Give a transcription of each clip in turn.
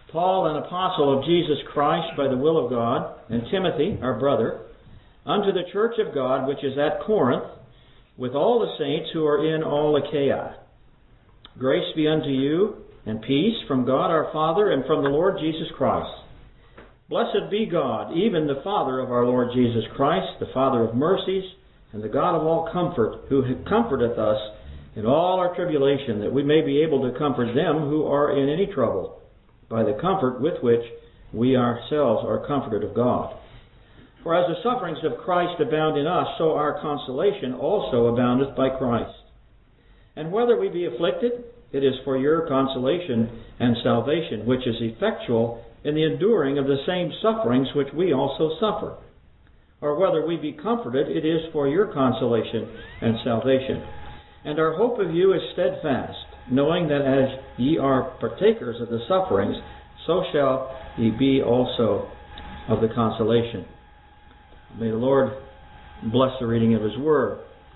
Paul, an apostle of Jesus Christ by the will of God, and Timothy, our brother, unto the church of God which is at Corinth, with all the saints who are in all Achaia. Grace be unto you, and peace from God our Father and from the Lord Jesus Christ. Blessed be God, even the Father of our Lord Jesus Christ, the Father of mercies, and the God of all comfort, who comforteth us in all our tribulation, that we may be able to comfort them who are in any trouble, by the comfort with which we ourselves are comforted of God. For as the sufferings of Christ abound in us, so our consolation also aboundeth by Christ. And whether we be afflicted, it is for your consolation and salvation, which is effectual in the enduring of the same sufferings which we also suffer. Or whether we be comforted, it is for your consolation and salvation. And our hope of you is steadfast, knowing that as ye are partakers of the sufferings, so shall ye be also of the consolation. May the Lord bless the reading of His Word.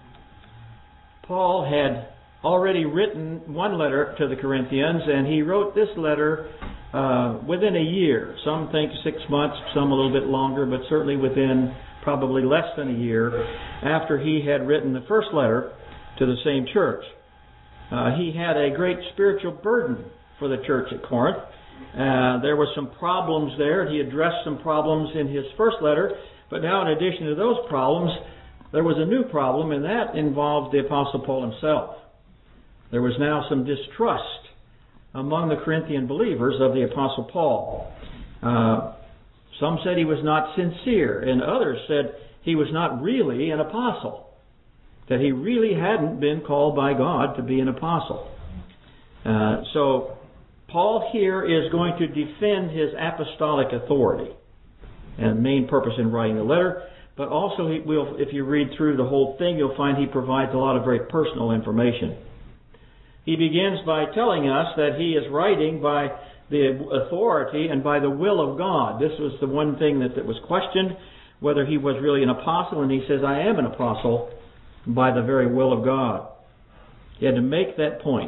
Paul had already written one letter to the Corinthians, and he wrote this letter within a year. Some think 6 months, some a little bit longer, but certainly within probably less than a year after he had written the first letter to the same church. He had a great spiritual burden for the church at Corinth. There were some problems there. He addressed some problems in his first letter, but now in addition to those problems, there was a new problem, and that involved the Apostle Paul himself. There was now some distrust among the Corinthian believers of the Apostle Paul. Some said he was not sincere, and others said he was not really an apostle, that he really hadn't been called by God to be an apostle. So Paul here is going to defend his apostolic authority and main purpose in writing the letter, but also he will, if you read through the whole thing, you'll find he provides a lot of very personal information. He begins by telling us that he is writing by the authority and by the will of God. This was the one thing that was questioned, whether he was really an apostle, and he says, I am an apostle by the very will of God. He had to make that point.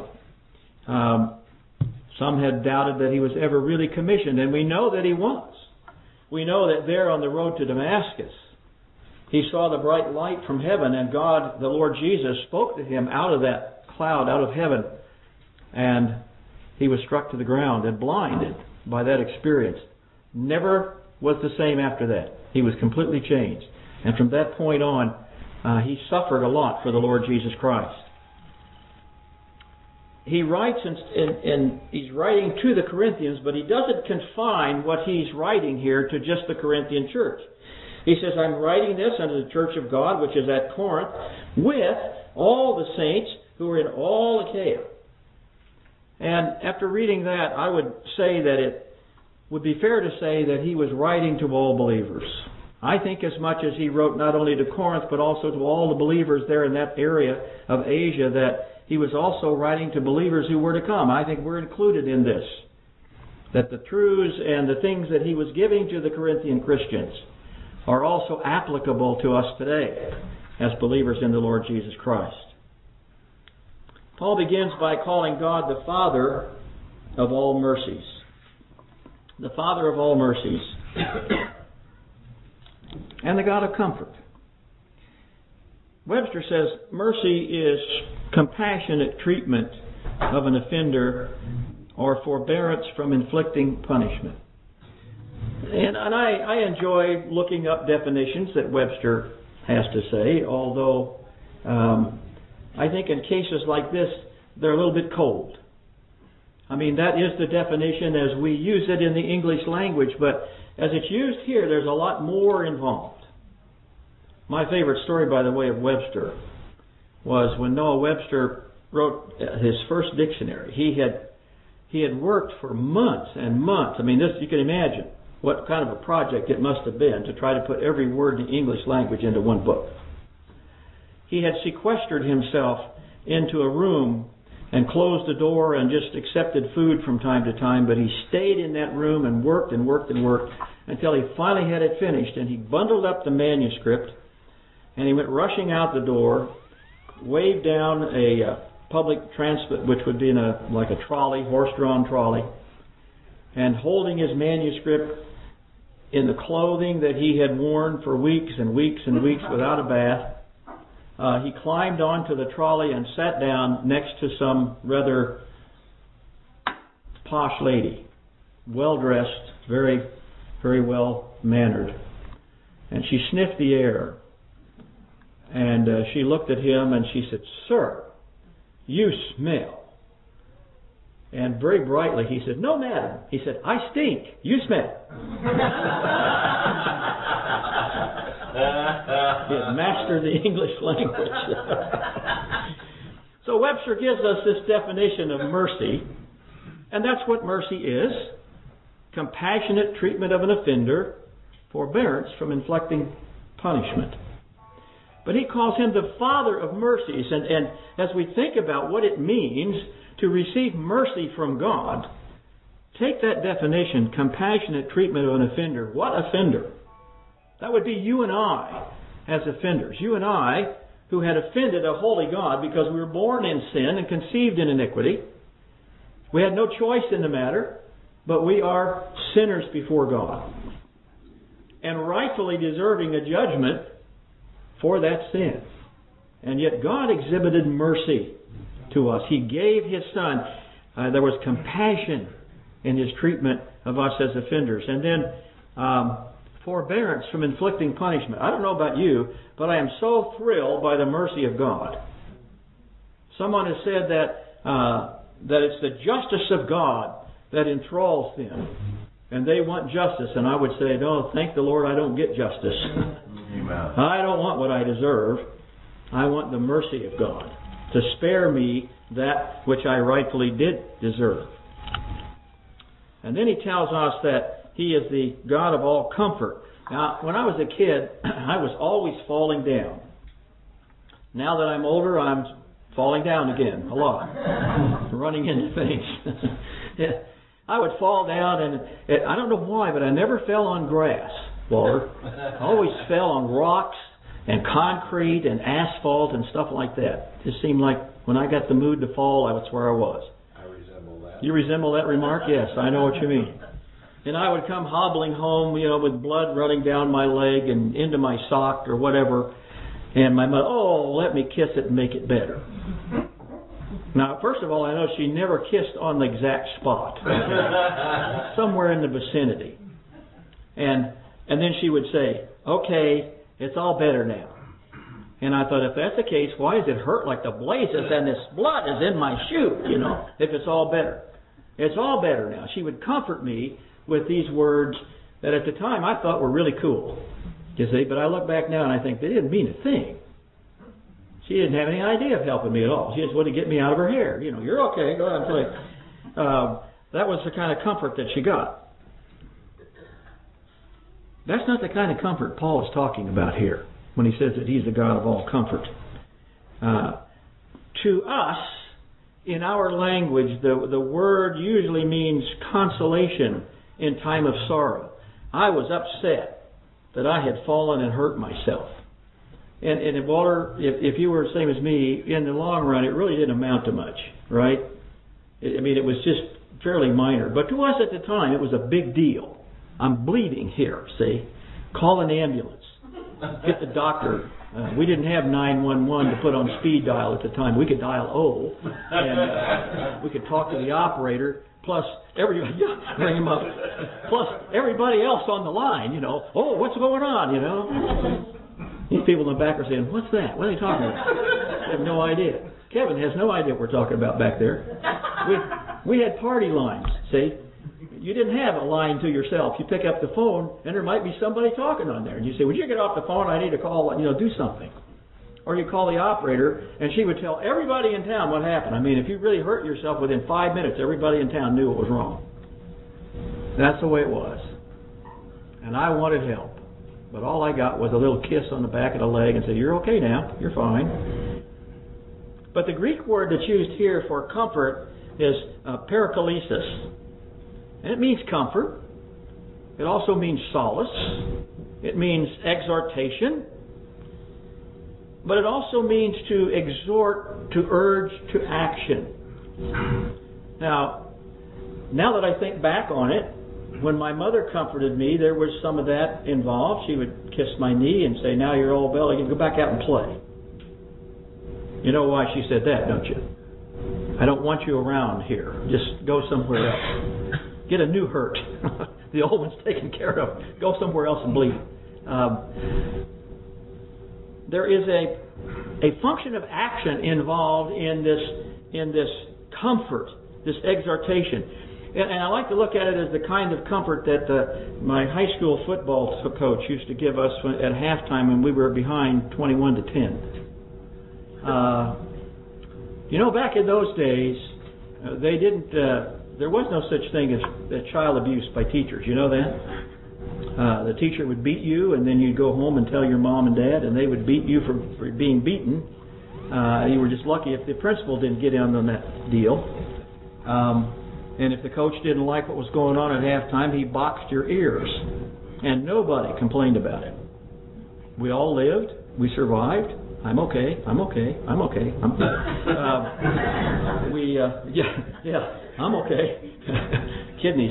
Some had doubted that he was ever really commissioned, and we know that he was. We know that there on the road to Damascus, he saw the bright light from heaven, and God, the Lord Jesus, spoke to him out of that cloud, out of heaven, and he was struck to the ground and blinded by that experience. Never was the same after that. He was completely changed. And from that point on, he suffered a lot for the Lord Jesus Christ. He writes, and he's writing to the Corinthians, but he doesn't confine what he's writing here to just the Corinthian church. He says, I'm writing this unto the church of God, which is at Corinth, with all the saints who are in all Achaia. And after reading that, I would say that it would be fair to say that he was writing to all believers. I think as much as he wrote not only to Corinth, but also to all the believers there in that area of Asia, that he was also writing to believers who were to come. I think we're included in this. That the truths and the things that he was giving to the Corinthian Christians are also applicable to us today as believers in the Lord Jesus Christ. Paul begins by calling God the Father of all mercies. The Father of all mercies. And the God of comfort. Webster says mercy is compassionate treatment of an offender or forbearance from inflicting punishment. And I enjoy looking up definitions that Webster has to say, although I think in cases like this, they're a little bit cold. I mean, that is the definition as we use it in the English language, but as it's used here, there's a lot more involved. My favorite story, by the way, of Webster was when Noah Webster wrote his first dictionary. He had worked for months and months. I mean, this you can imagine what kind of a project it must have been to try to put every word in the English language into one book. He had sequestered himself into a room and closed the door and just accepted food from time to time, but he stayed in that room and worked and worked and worked until he finally had it finished, and he bundled up the manuscript and he went rushing out the door, waved down a public transport, which would be in like a trolley, horse-drawn trolley, and holding his manuscript in the clothing that he had worn for weeks and weeks and weeks without a bath, he climbed onto the trolley and sat down next to some rather posh lady, well-dressed, very, very well-mannered. And she sniffed the air. And she looked at him and she said, "Sir, you smell." And very brightly he said, "No, madam." He said, "I stink. You smell." He had mastered the English language. So Webster gives us this definition of mercy. And that's what mercy is. Compassionate treatment of an offender, forbearance from inflicting punishment. But he calls him the Father of mercies. And as we think about what it means to receive mercy from God, take that definition, compassionate treatment of an offender. What offender? That would be you and I as offenders. You and I who had offended a holy God because we were born in sin and conceived in iniquity. We had no choice in the matter, but we are sinners before God and rightfully deserving a judgment for that sin. And yet God exhibited mercy to us. He gave His Son. There was compassion in His treatment of us as offenders. And then forbearance from inflicting punishment. I don't know about you, but I am so thrilled by the mercy of God. Someone has said that it's the justice of God that enthralls them. And they want justice. And I would say, no, thank the Lord I don't get justice. I don't want what I deserve. I want the mercy of God to spare me that which I rightfully did deserve. And then he tells us that He is the God of all comfort. Now, when I was a kid, I was always falling down. Now that I'm older, I'm falling down again a lot, running into things. Yeah. I would fall down, and I don't know why, but I never fell on grass, Walter. I always fell on rocks and concrete and asphalt and stuff like that. It just seemed like when I got the mood to fall, that's where I was. I resemble that. You resemble that remark? Yes, I know what you mean. And I would come hobbling home, with blood running down my leg and into my sock or whatever. And my mother, let me kiss it and make it better. Now, first of all, I know she never kissed on the exact spot. Somewhere in the vicinity. And then she would say, "Okay, it's all better now." And I thought, if that's the case, why does it hurt like the blazes and this blood is in my shoe, if it's all better? It's all better now. She would comfort me with these words that at the time I thought were really cool. You see, but I look back now and I think they didn't mean a thing. She didn't have any idea of helping me at all. She just wanted to get me out of her hair. You're okay, go ahead and play. That was the kind of comfort that she got. That's not the kind of comfort Paul is talking about here when he says that He's the God of all comfort. To us, in our language, the word usually means consolation in time of sorrow. I was upset that I had fallen and hurt myself. And Walter, if you were the same as me, in the long run, it really didn't amount to much, right? It was just fairly minor. But to us at the time, it was a big deal. I'm bleeding here, see? Call an ambulance. Get the doctor. We didn't have 911 to put on speed dial at the time. We could dial 0, and we could talk to the operator. Plus everybody, ring him up. Plus everybody else on the line. What's going on? These people in the back are saying, "What's that? What are they talking about?" They have no idea. Kevin has no idea what we're talking about back there. We had party lines. See, you didn't have a line to yourself. You pick up the phone, and there might be somebody talking on there, and you say, "Would you get off the phone? I need to call. Do something." Or you call the operator, and she would tell everybody in town what happened. If you really hurt yourself within 5 minutes, everybody in town knew what was wrong. That's the way it was. And I wanted help. But all I got was a little kiss on the back of the leg and say, "You're okay now. You're fine." But the Greek word that's used here for comfort is paraklesis. And it means comfort. It also means solace. It means exhortation. But it also means to exhort, to urge to action. Now, Now that I think back on it, when my mother comforted me, there was some of that involved. She would kiss my knee and say, "Now you're all well, you can go back out and play." You know why she said that, don't you? "I don't want you around here. Just go somewhere else. Get a new hurt. The old one's taken care of. Go somewhere else and bleed." There is a function of action involved in this comfort, this exhortation. And I like to look at it as the kind of comfort that my high school football coach used to give us at halftime when we were behind 21-10. Back in those days, they didn't. There was no such thing as child abuse by teachers. You know that? The teacher would beat you, and then you'd go home and tell your mom and dad, and they would beat you for being beaten. You were just lucky if the principal didn't get in on that deal. And if the coach didn't like what was going on at halftime, he boxed your ears. And nobody complained about it. We all lived. We survived. I'm okay. I'm okay. I'm okay. I'm I'm okay. Kidneys.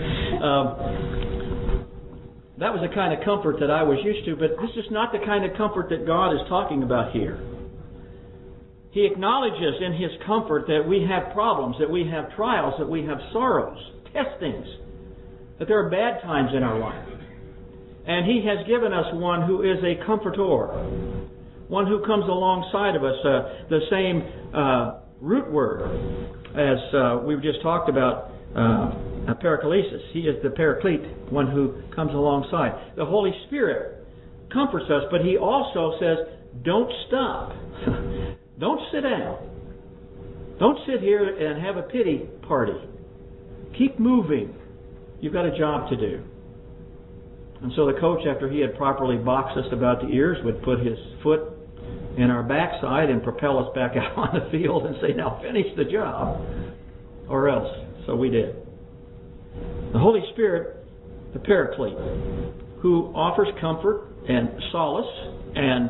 That was the kind of comfort that I was used to, but this is not the kind of comfort that God is talking about here. He acknowledges in His comfort that we have problems, that we have trials, that we have sorrows, testings, that there are bad times in our life. And He has given us one who is a comforter, one who comes alongside of us, the same root word as we've just talked about, paraklesis. He is the paraclete, one who comes alongside. The Holy Spirit comforts us, but He also says, don't stop. Don't sit down. Don't sit here and have a pity party. Keep moving. You've got a job to do. And so the coach, after he had properly boxed us about the ears, would put his foot in our backside and propel us back out on the field and say, "Now finish the job," or else. So we did. The Holy Spirit, the Paraclete, who offers comfort and solace and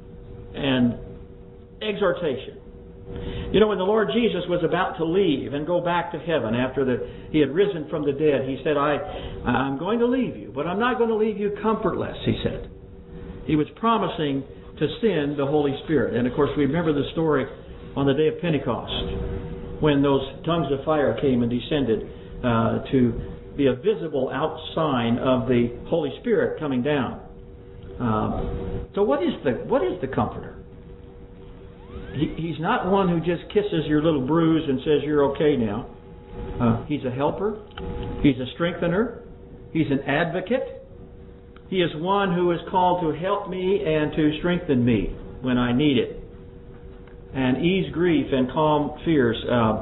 exhortation. When the Lord Jesus was about to leave and go back to heaven after He had risen from the dead, He said, I'm going to leave you, but I'm not going to leave you comfortless, He said. He was promising to send the Holy Spirit. And of course, we remember the story on the day of Pentecost, when those tongues of fire came and descended to be a visible outsign of the Holy Spirit coming down. So what is the Comforter? He's not one who just kisses your little bruise and says you're okay now. He's a helper. He's a strengthener. He's an advocate. He is one who is called to help me and to strengthen me when I need it, and ease grief and calm fears.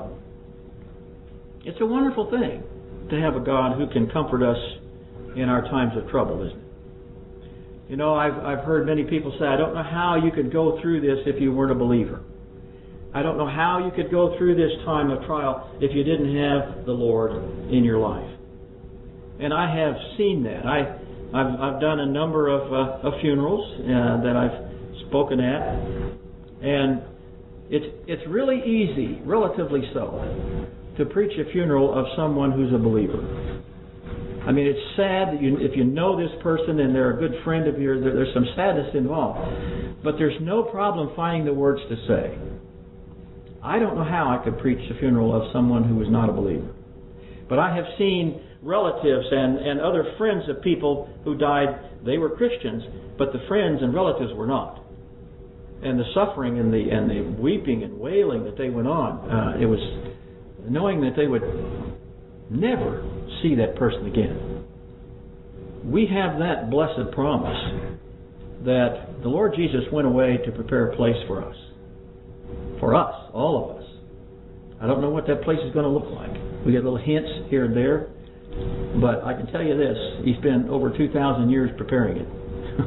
It's a wonderful thing to have a God who can comfort us in our times of trouble, isn't it? I've heard many people say, I don't know how you could go through this if you weren't a believer. I don't know how you could go through this time of trial if you didn't have the Lord in your life. And I have seen that. I've done a number of funerals that I've spoken at, and it's really easy, relatively so, to preach a funeral of someone who's a believer. I mean, it's sad that if you know this person and they're a good friend of yours, there's some sadness involved. But there's no problem finding the words to say. I don't know how I could preach the funeral of someone who was not a believer. But I have seen relatives and other friends of people who died. They were Christians, but the friends and relatives were not. And the suffering and the weeping and wailing that they went on, it was knowing that they would never see that person again. We have that blessed promise that the Lord Jesus went away to prepare a place for us. For us, all of us. I don't know what that place is going to look like. We get little hints here and there, but I can tell you this, He spent over 2,000 years preparing it.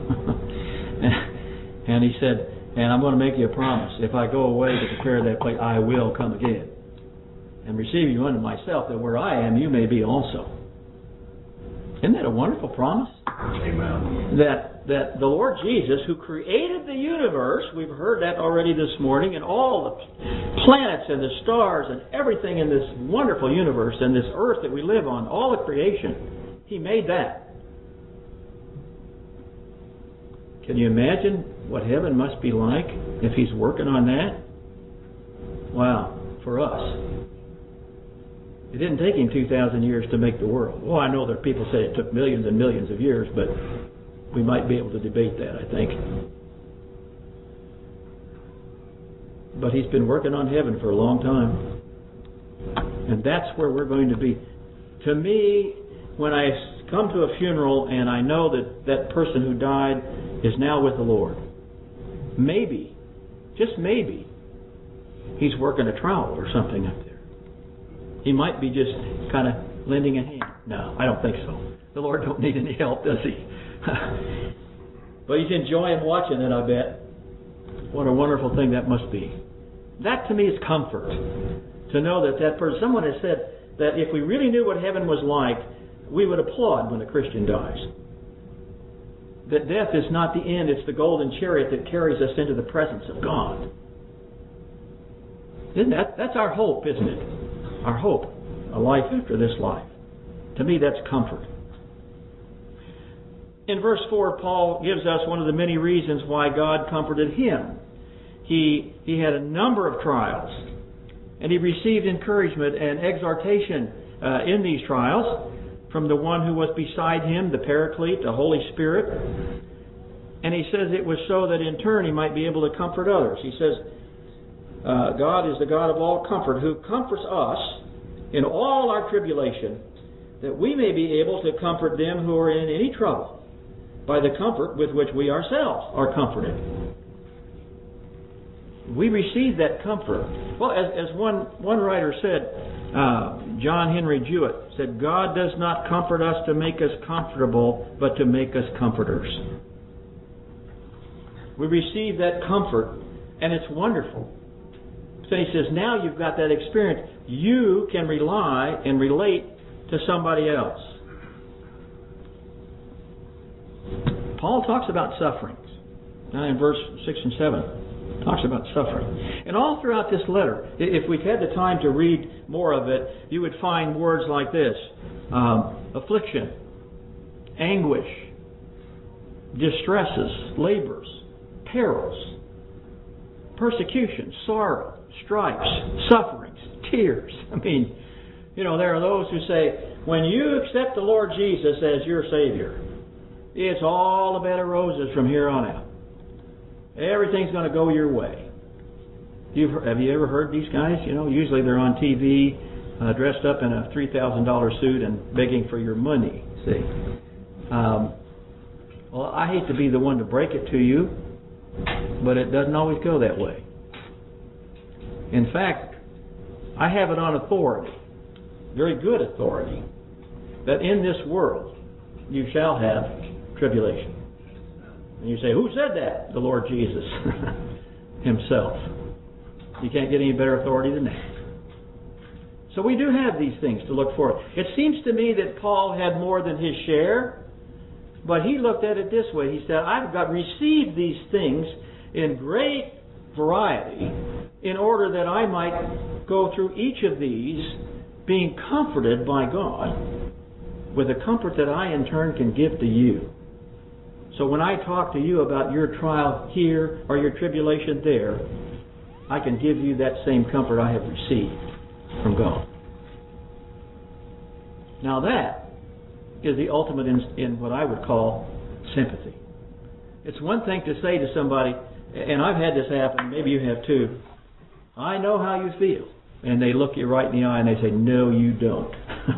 And He said, and I'm going to make you a promise, if I go away to prepare that place, I will come again and receive you unto myself, that where I am, you may be also. Isn't that a wonderful promise? Amen. That the Lord Jesus, who created the universe, we've heard that already this morning, and all the planets and the stars and everything in this wonderful universe and this earth that we live on, all the creation, He made that. Can you imagine what heaven must be like if He's working on that? Wow, for us. It didn't take Him 2,000 years to make the world. Well, I know that people say it took millions and millions of years, but we might be able to debate that, I think. But He's been working on heaven for a long time. And that's where we're going to be. To me, when I come to a funeral and I know that that person who died is now with the Lord, maybe, just maybe, He's working a trowel or something up there. He might be just kind of lending a hand. No, I don't think so. The Lord don't need any help, does He? But He's enjoying watching it, I bet. What a wonderful thing that must be. That to me is comfort. To know that that person, someone has said that if we really knew what heaven was like, we would applaud when a Christian dies. That death is not the end, it's the golden chariot that carries us into the presence of God. That's our hope, isn't it? Our hope, a life after this life. To me, that's comfort. In verse 4, Paul gives us one of the many reasons why God comforted him. He had a number of trials, and he received encouragement and exhortation in these trials from the one who was beside him, the Paraclete, the Holy Spirit. And he says it was so that in turn he might be able to comfort others. He says, God is the God of all comfort, who comforts us in all our tribulation, that we may be able to comfort them who are in any trouble by the comfort with which we ourselves are comforted. We receive that comfort. Well, as one writer said, John Henry Jewett said, God does not comfort us to make us comfortable, but to make us comforters. We receive that comfort, and it's wonderful. So he says, now you've got that experience, you can rely and relate to somebody else. Paul talks about sufferings. Now in verse 6 and 7, talks about suffering. And all throughout this letter, if we've had the time to read more of it, you would find words like this: affliction, anguish, distresses, labors, perils, persecution, sorrow, stripes, sufferings, tears. I mean, there are those who say, when you accept the Lord Jesus as your Savior, it's all a bed of roses from here on out. Everything's going to go your way. Have you ever heard these guys? Usually they're on TV, dressed up in a $3,000 suit and begging for your money. See? Well, I hate to be the one to break it to you, but it doesn't always go that way. In fact, I have it on authority, very good authority, that in this world you shall have tribulation. And you say, who said that? The Lord Jesus Himself. You can't get any better authority than that. So we do have these things to look for. It seems to me that Paul had more than his share, but he looked at it this way. He said, I've received these things in great variety in order that I might go through each of these being comforted by God with a comfort that I in turn can give to you. So when I talk to you about your trial here or your tribulation there, I can give you that same comfort I have received from God. Now that is the ultimate in what I would call sympathy. It's one thing to say to somebody, and I've had this happen, maybe you have too, I know how you feel. And they look you right in the eye and they say, no, you don't.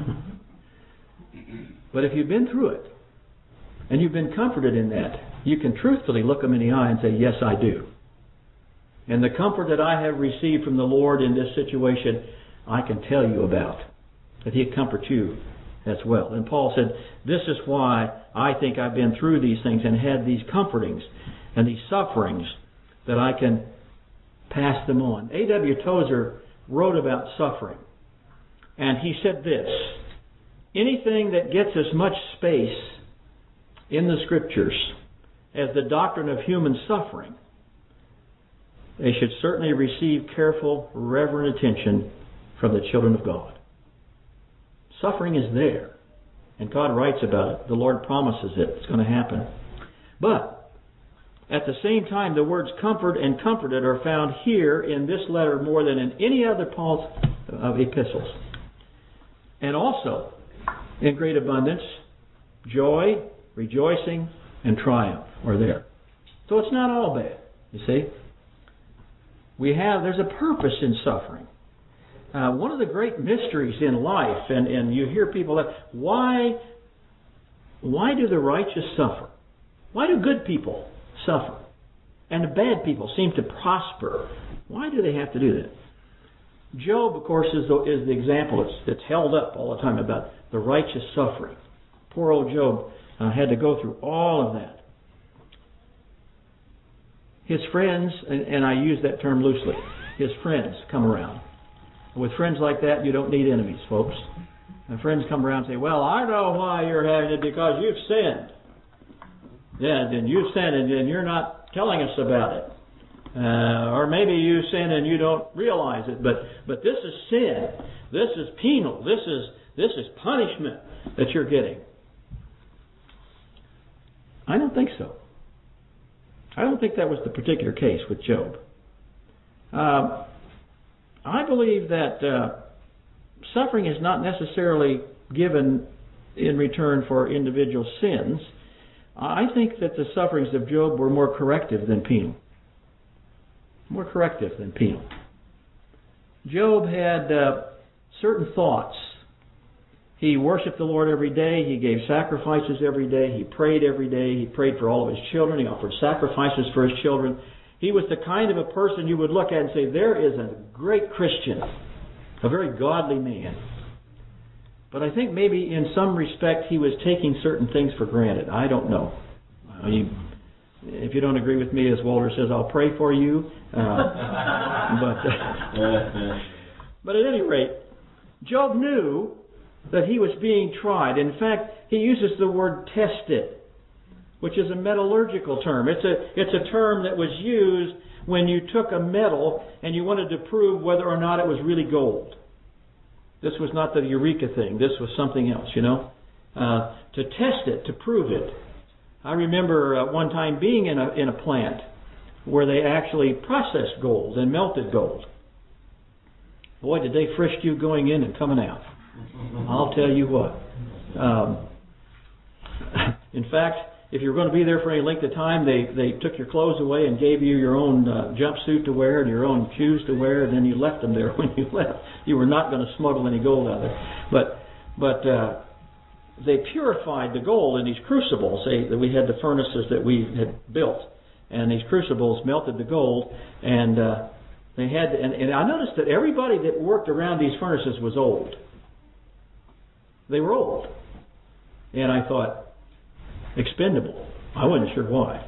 But if you've been through it, and you've been comforted in that, you can truthfully look them in the eye and say, yes, I do. And the comfort that I have received from the Lord in this situation, I can tell you about. That He'd comfort you as well. And Paul said, this is why I think I've been through these things and had these comfortings and these sufferings, that I can pass them on. A.W. Tozer wrote about suffering. And he said this: anything that gets as much space in the Scriptures as the doctrine of human suffering, they should certainly receive careful, reverent attention from the children of God. Suffering is there, and God writes about it. The Lord promises it. It's going to happen. But at the same time, the words comfort and comforted are found here in this letter more than in any other Paul's epistles. And also, in great abundance, joy, rejoicing, and triumph are there. So it's not all bad, you see. There's a purpose in suffering. One of the great mysteries in life, and you hear people that, why do the righteous suffer? Why do good people suffer? And the bad people seem to prosper. Why do they have to do that? Job, of course, is the example that's held up all the time about the righteous suffering. Poor old Job had to go through all of that. His friends, and I use that term loosely, his friends come around. With friends like that, you don't need enemies, folks. And friends come around and say, well, I know why you're having it, because you've sinned. Yeah, then you've sinned and you're not telling us about it. Or maybe you sin and you don't realize it. But this is sin. This is penal. This is punishment that you're getting. I don't think so. I don't think that was the particular case with Job. I believe that suffering is not necessarily given in return for individual sins. I think that the sufferings of Job were more corrective than penal. More corrective than penal. Job had certain thoughts. He worshiped the Lord every day. He gave sacrifices every day. He prayed every day. He prayed for all of his children. He offered sacrifices for his children. He was the kind of a person you would look at and say, there is a great Christian, a very godly man. But I think maybe in some respect he was taking certain things for granted. I don't know. If you don't agree with me, as Walter says, I'll pray for you. But at any rate, Job knew that he was being tried. In fact, he uses the word tested, which is a metallurgical term. It's a term that was used when you took a metal and you wanted to prove whether or not it was really gold. This was not the Eureka thing. This was something else, to test it, to prove it. I remember one time being in a plant where they actually processed gold and melted gold. Boy, did they frisk you going in and coming out. I'll tell you what. In fact, if you were going to be there for any length of time, they took your clothes away and gave you your own jumpsuit to wear and your own shoes to wear, and then you left them there when you left. You were not going to smuggle any gold out of there. But they purified the gold in these crucibles. We had the furnaces that we had built, and these crucibles melted the gold, and they had. And I noticed that everybody that worked around these furnaces was old. They were old, and I thought, expendable. I wasn't sure why.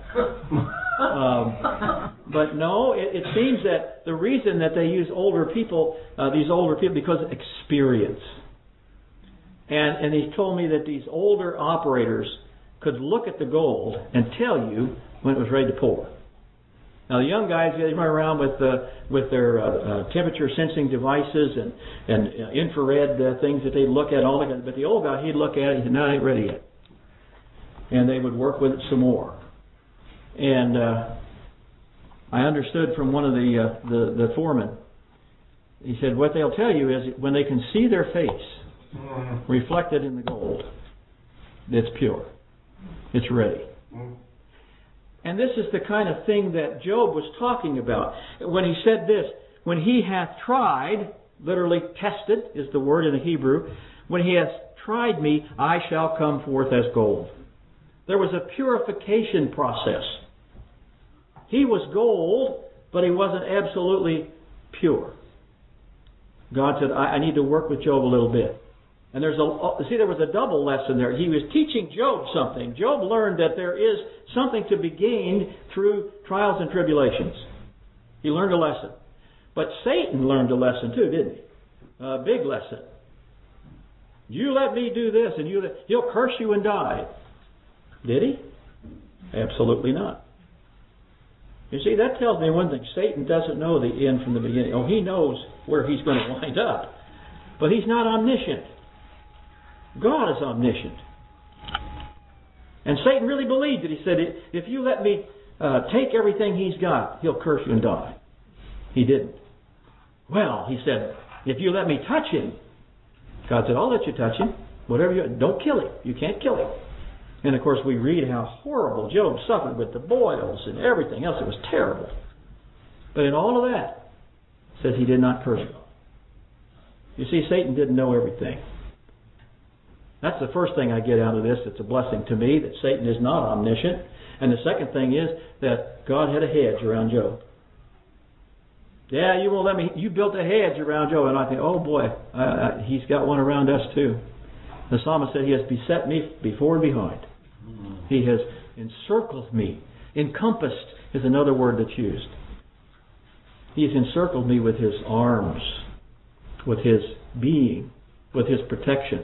But no, it seems that the reason that they use older people, because of experience. And he told me that these older operators could look at the gold and tell you when it was ready to pour. Now the young guys, they run around with their temperature sensing devices and infrared things that they look at all the time. But the old guy, he'd look at it and he'd say, no, it ain't ready yet. And they would work with it some more. And I understood from one of the foremen, he said, what they'll tell you is when they can see their face reflected in the gold, it's pure. It's ready. And this is the kind of thing that Job was talking about. When he said this, when he hath tried, literally tested is the word in the Hebrew, when he hath tried me, I shall come forth as gold. There was a purification process. He was gold, but he wasn't absolutely pure. God said, I need to work with Job a little bit. And there was a double lesson there. He was teaching Job something. Job learned that there is something to be gained through trials and tribulations. He learned a lesson. But Satan learned a lesson too, didn't he? A big lesson. You let me do this and he'll curse you and die. Did he? Absolutely not. You see, that tells me one thing. Satan doesn't know the end from the beginning. Oh, he knows where he's going to wind up. But he's not omniscient. God is omniscient. And Satan really believed it. He said, if you let me take everything he's got, he'll curse you and die. He didn't. Well, he said, if you let me touch him, God said, I'll let you touch him. Whatever you, don't kill him. You can't kill him. And of course we read how horrible Job suffered with the boils and everything else. It was terrible. But in all of that, it says he did not curse him. You see, Satan didn't know everything. That's the first thing I get out of this. It's a blessing to me that Satan is not omniscient. And the second thing is that God had a hedge around Job. Yeah, you won't let me. You built a hedge around Job. And I think, oh boy, he's got one around us too. The psalmist said he has beset me before and behind. He has encircled me. Encompassed is another word that's used. He has encircled me with his arms, with his being, with his protection.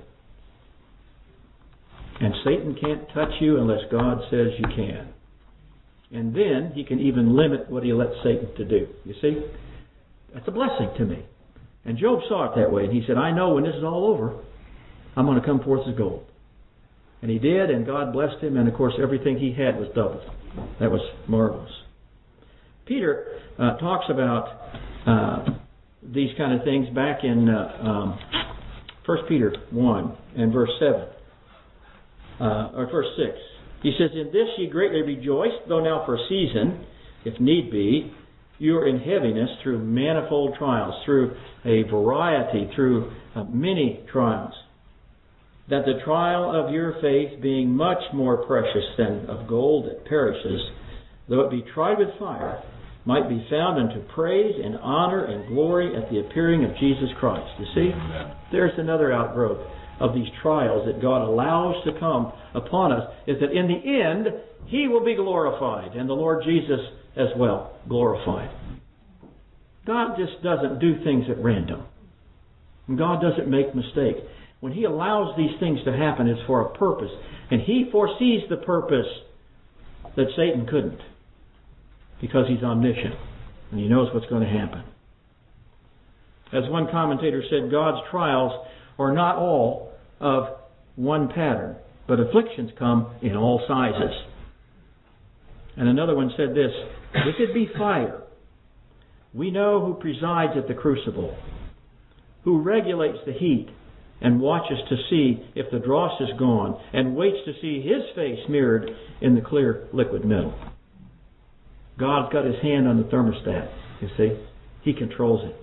And Satan can't touch you unless God says you can. And then he can even limit what he lets Satan to do. You see? That's a blessing to me. And Job saw it that way. And he said, I know when this is all over, I'm going to come forth as gold. And he did, and God blessed him, and of course everything he had was doubled. That was marvelous. Peter talks about these kind of things back in 1 Peter 1 and verse 7, or verse 6. He says, in this ye greatly rejoice, though now for a season, if need be, you are in heaviness through manifold trials, through a variety, through many trials. That the trial of your faith, being much more precious than of gold that perishes, though it be tried with fire, might be found unto praise and honor and glory at the appearing of Jesus Christ. You see? There's another outgrowth of these trials that God allows to come upon us, is that in the end, He will be glorified, and the Lord Jesus as well glorified. God just doesn't do things at random. And God doesn't make mistakes. When He allows these things to happen, it's for a purpose. And He foresees the purpose that Satan couldn't. Because He's omniscient. And He knows what's going to happen. As one commentator said, God's trials are not all of one pattern, but afflictions come in all sizes. And another one said this, if it be fire, we know who presides at the crucible, who regulates the heat, and watches to see if the dross is gone, and waits to see His face mirrored in the clear liquid metal. God's got His hand on the thermostat, you see. He controls it.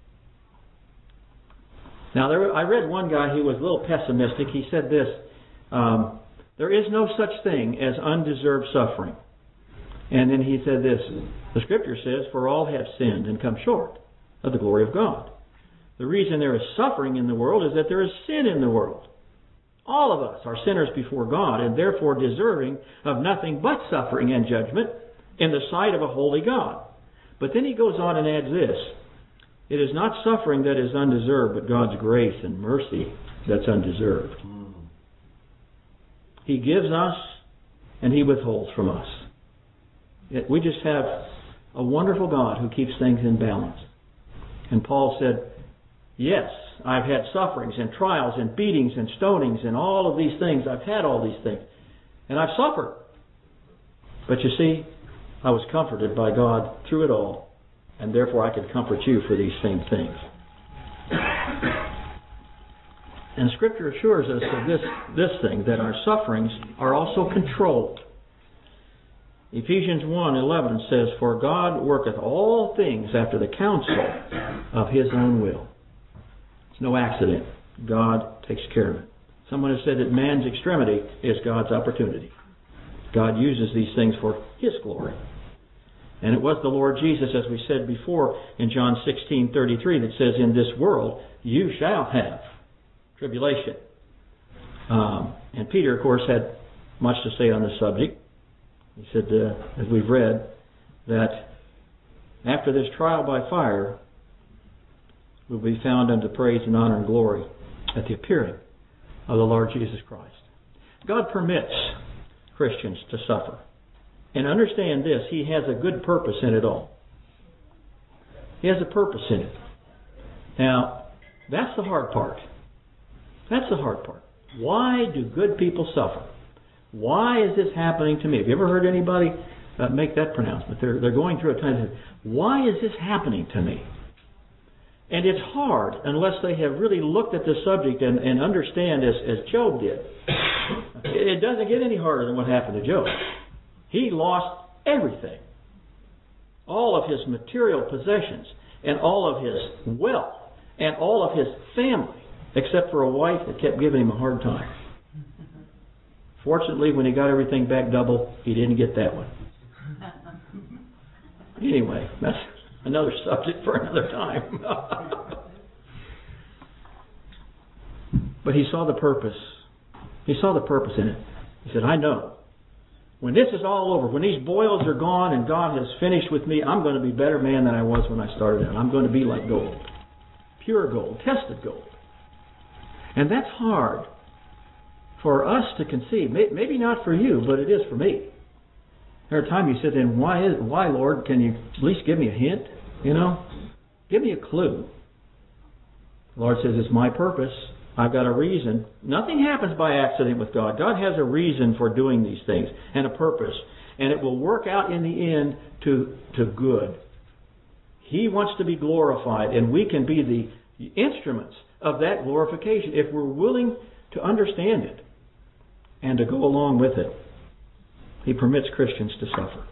Now, I read one guy who was a little pessimistic. He said this, there is no such thing as undeserved suffering. And then he said this, the Scripture says, for all have sinned and come short of the glory of God. The reason there is suffering in the world is that there is sin in the world. All of us are sinners before God and therefore deserving of nothing but suffering and judgment in the sight of a holy God. But then he goes on and adds this, it is not suffering that is undeserved, but God's grace and mercy that's undeserved. He gives us and He withholds from us. We just have a wonderful God who keeps things in balance. And Paul said, yes, I've had sufferings and trials and beatings and stonings and all of these things. I've had all these things. And I've suffered. But you see, I was comforted by God through it all. And therefore I can comfort you for these same things. And Scripture assures us of this thing, that our sufferings are also controlled. Ephesians 1:11 says, for God worketh all things after the counsel of His own will. It's no accident. God takes care of it. Someone has said that man's extremity is God's opportunity. God uses these things for His glory. And it was the Lord Jesus, as we said before in John 16:33, that says, in this world you shall have tribulation. And Peter, of course, had much to say on this subject. He said, as we've read, that after this trial by fire, we'll be found unto praise and honor and glory at the appearing of the Lord Jesus Christ. God permits Christians to suffer. And understand this, He has a good purpose in it all. He has a purpose in it. Now, that's the hard part. That's the hard part. Why do good people suffer? Why is this happening to me? Have you ever heard anybody make that pronouncement? They're going through a time. Why is this happening to me? And it's hard unless they have really looked at the subject and understand as Job did. It doesn't get any harder than what happened to Job. He lost everything. All of his material possessions and all of his wealth and all of his family, except for a wife that kept giving him a hard time. Fortunately, when he got everything back double, he didn't get that one. Anyway, that's another subject for another time. But he saw the purpose. He saw the purpose in it. He said, I know. When this is all over, when these boils are gone and God has finished with me, I'm going to be a better man than I was when I started out. I'm going to be like gold. Pure gold. Tested gold. And that's hard for us to conceive. Maybe not for you, but it is for me. There are times you sit there and why, Lord, can you at least give me a hint? You know? Give me a clue. The Lord says, it's my purpose. I've got a reason. Nothing happens by accident with God. God has a reason for doing these things and a purpose. And it will work out in the end to good. He wants to be glorified, and we can be the instruments of that glorification if we're willing to understand it and to go along with it. He permits Christians to suffer.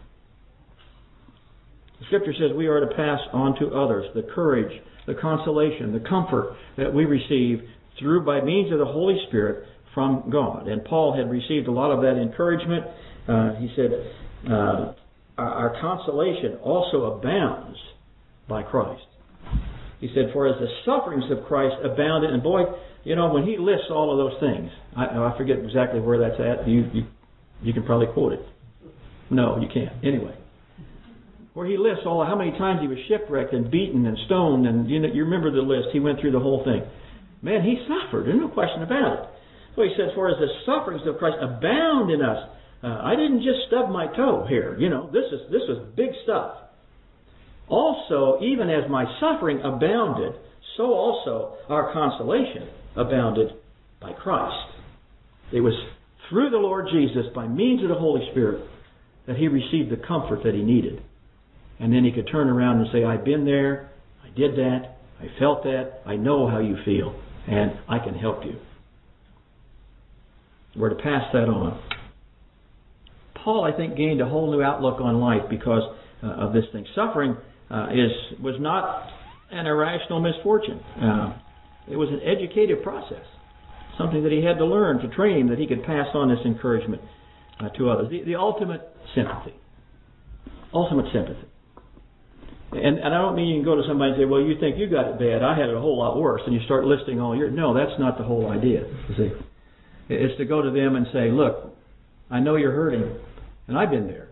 The Scripture says we are to pass on to others the courage, the consolation, the comfort that we receive through by means of the Holy Spirit from God. And Paul had received a lot of that encouragement. He said, our consolation also abounds by Christ. He said, for as the sufferings of Christ abounded, and boy, you know, when he lists all of those things, I forget exactly where that's at. You can probably quote it. No, you can't. Anyway. Where he lists how many times he was shipwrecked and beaten and stoned, and you remember the list. He went through the whole thing. Man, he suffered. There's no question about it. So he says, for as the sufferings of Christ abound in us. I didn't just stub my toe here. You know, this was big stuff. Also, even as my suffering abounded, so also our consolation abounded by Christ. It was through the Lord Jesus, by means of the Holy Spirit, that he received the comfort that he needed. And then he could turn around and say, I've been there, I did that, I felt that, I know how you feel, and I can help you. We're to pass that on. Paul, I think, gained a whole new outlook on life because of this thing. Suffering was not an irrational misfortune. It was an educative process. Something that he had to learn to train him that he could pass on this encouragement to others. The ultimate sympathy. Ultimate sympathy. And I don't mean you can go to somebody and say, well, you think you got it bad. I had it a whole lot worse. And you start listing all your... No, that's not the whole idea. You see, it's to go to them and say, look, I know you're hurting. And I've been there.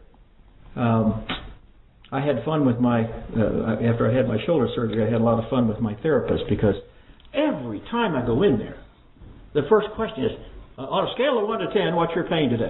I had fun with after I had my shoulder surgery, I had a lot of fun with my therapist because every time I go in there, the first question is, on a scale of 1 to 10, what's your pain today?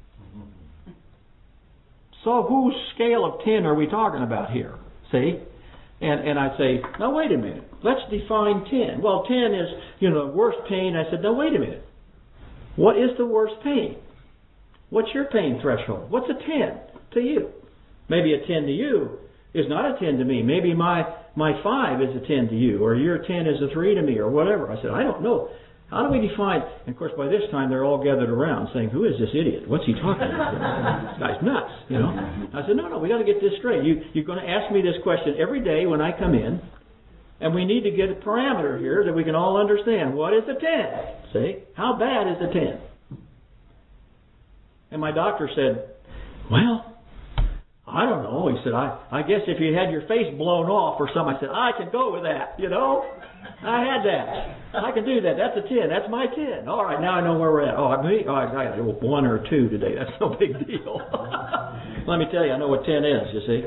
So whose scale of 10 are we talking about here? See? And I say, now wait a minute. Let's define 10. Well, 10 is, the worst pain. I said, now wait a minute. What is the worst pain? What's your pain threshold? What's a 10 to you? Maybe a 10 to you is not a 10 to me. Maybe my 5 is a 10 to you, or your 10 is a 3 to me, or whatever. I said, I don't know. How do we define? And of course, by this time, they're all gathered around saying, who is this idiot? What's he talking about? This guy's nuts, I said, no, we got to get this straight. You're going to ask me this question every day when I come in, and we need to get a parameter here that we can all understand. What is a 10? See? How bad is a 10? And my doctor said, well, I don't know. He said, I guess if you had your face blown off or something. I said, I can go with that, I had that. I can do that. That's a 10. That's my 10. All right, now I know where we're at. I got 1 or 2 today. That's no big deal. Let me tell you, I know what 10 is, you see.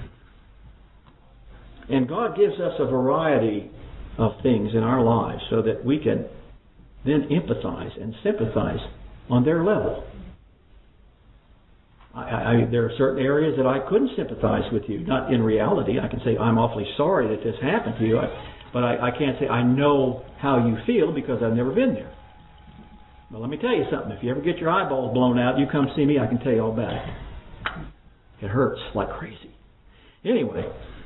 And God gives us a variety of things in our lives so that we can then empathize and sympathize on their level. there are certain areas that I couldn't sympathize with you. Not in reality. I can say, I'm awfully sorry that this happened to you. But I can't say I know how you feel because I've never been there. Well, let me tell you something. If you ever get your eyeballs blown out, you come see me, I can tell you all about it. It hurts like crazy. Anyway,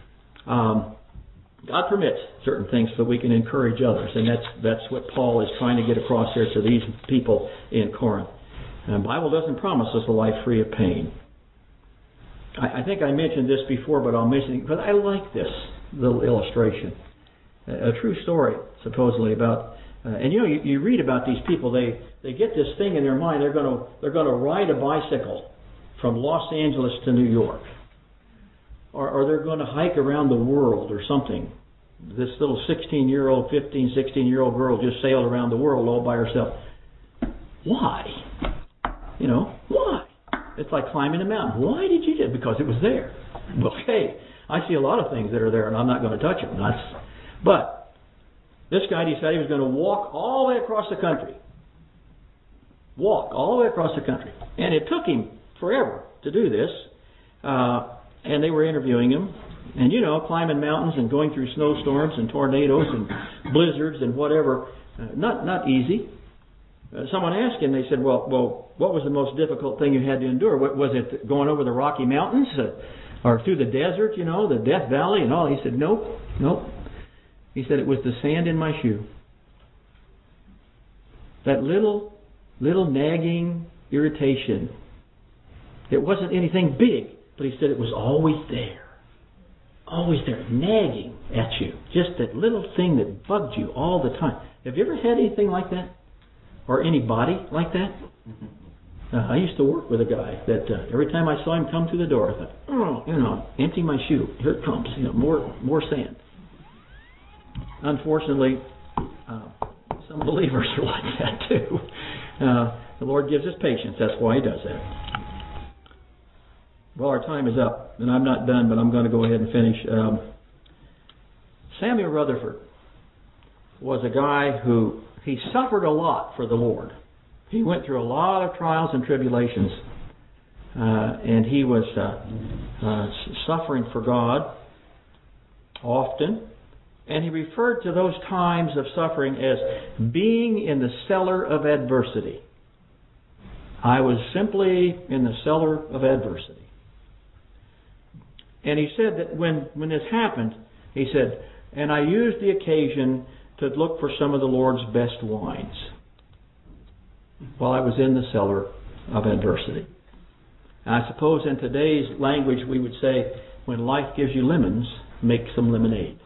God permits certain things so we can encourage others. And that's what Paul is trying to get across here to these people in Corinth. And the Bible doesn't promise us a life free of pain. I think I mentioned this before, but I'll mention it because I like this little illustration. A true story, supposedly, about, and you read about these people. They get this thing in their mind. They're going to ride a bicycle from Los Angeles to New York, or they're going to hike around the world or something. This little 16-year-old, 15, 16-year-old girl just sailed around the world all by herself. Why? Why? It's like climbing a mountain. Why did you do it? Because it was there. Well, hey, I see a lot of things that are there, and I'm not going to touch them. But this guy decided he was going to walk all the way across the country. Walk all the way across the country. And it took him forever to do this. And they were interviewing him. And climbing mountains and going through snowstorms and tornadoes and blizzards and whatever, not easy. Someone asked him, they said, well, what was the most difficult thing you had to endure? Was it going over the Rocky Mountains or through the desert, the Death Valley and all? He said, nope. He said, it was the sand in my shoe. That little nagging irritation. It wasn't anything big, but he said it was always there. Always there, nagging at you. Just that little thing that bugged you all the time. Have you ever had anything like that? Or anybody like that? I used to work with a guy that every time I saw him come through the door, I thought, empty my shoe. Here it comes. More sand. Unfortunately, some believers are like that too. The Lord gives us patience. That's why He does that. Well, our time is up, and I'm not done, but I'm going to go ahead and finish. Samuel Rutherford was a guy who he suffered a lot for the Lord. He went through a lot of trials and tribulations, and he was suffering for God often. And he referred to those times of suffering as being in the cellar of adversity. I was simply in the cellar of adversity. And he said that when this happened, he said, and I used the occasion to look for some of the Lord's best wines while I was in the cellar of adversity. And I suppose in today's language we would say, when life gives you lemons, make some lemonade.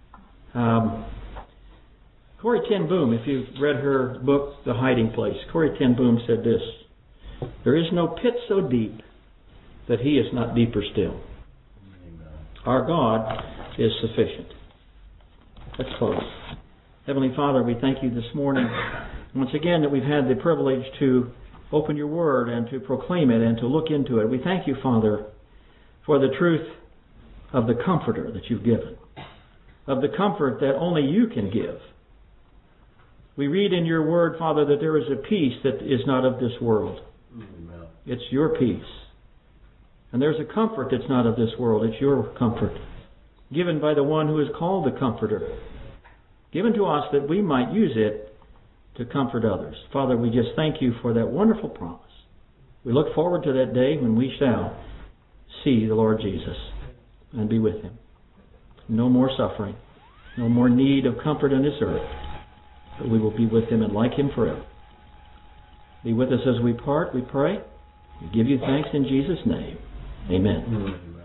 Corrie ten Boom, if you've read her book, The Hiding Place, Corrie ten Boom said this: there is no pit so deep that He is not deeper still. Our God is sufficient. Let's close. Heavenly Father, we thank You this morning once again that we've had the privilege to open Your Word and to proclaim it and to look into it. We thank You, Father, for the truth of the Comforter that You've given, of the comfort that only You can give. We read in Your Word, Father, that there is a peace that is not of this world. Amen. It's Your peace. And there's a comfort that's not of this world. It's Your comfort, given by the one who is called the Comforter, given to us that we might use it to comfort others. Father, we just thank You for that wonderful promise. We look forward to that day when we shall see the Lord Jesus and be with Him. No more suffering, no more need of comfort on this earth, but we will be with Him and like Him forever. Be with us as we part, we pray. We give You thanks in Jesus' name. Amen.